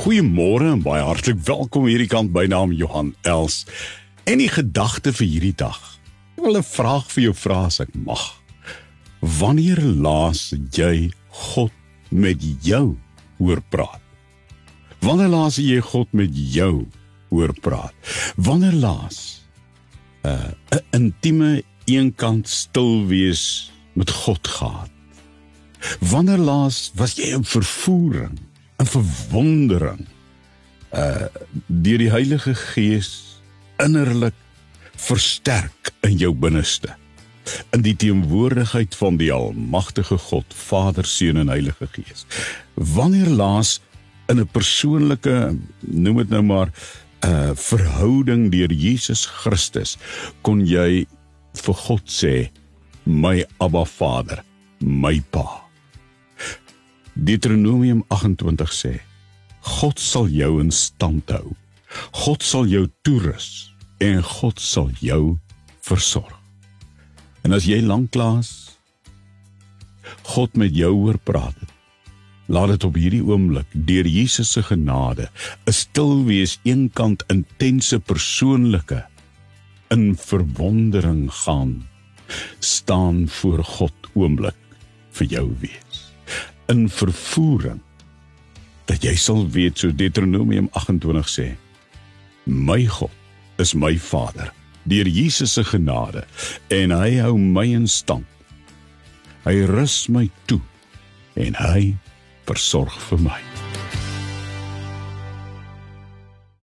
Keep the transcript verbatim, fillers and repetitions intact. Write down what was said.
Goeiemôre en baie hartlik welkom hierdie kant, by naam Johan Els. En die gedagte vir hierdie dag. Ek wil 'n vraag vir jou vra as ek mag. Wanneer laas jy God met jou hoor praat? Wanneer laas jy God met jou hoor praat? Wanneer laas 'n uh, intieme eenkant stil wees met God gehad? Wanneer laas was jy in vervoering, in verwondering, uh, deur die Heilige Gees innerlik versterk in jou binneste, in die teenwoordigheid van die almagtige God, Vader, Seun en Heilige Gees? Wanneer laas in 'n persoonlike, noem dit nou maar, uh, verhouding deur Jesus Christus, kon jy vir God sê, my Abba Vader, my Pa? Deuteronomium agt en twintig sê, God sal jou in stand hou, God sal jou toerus, en God sal jou versorg. En as jy lanklaas God met jou hoor praat het, laat dit op hierdie oomblik, deur Jesus se genade, 'n stil wees, eenkant intense persoonlike, in verwondering gaan, staan voor God oomblik vir jou wees. In vervoering, dat jy sal weet, so Deuteronomium agt en twintig sê, my God is my Vader, deur Jesus se genade, en hy hou my in stand. Hy rus my toe, en hy versorg vir my.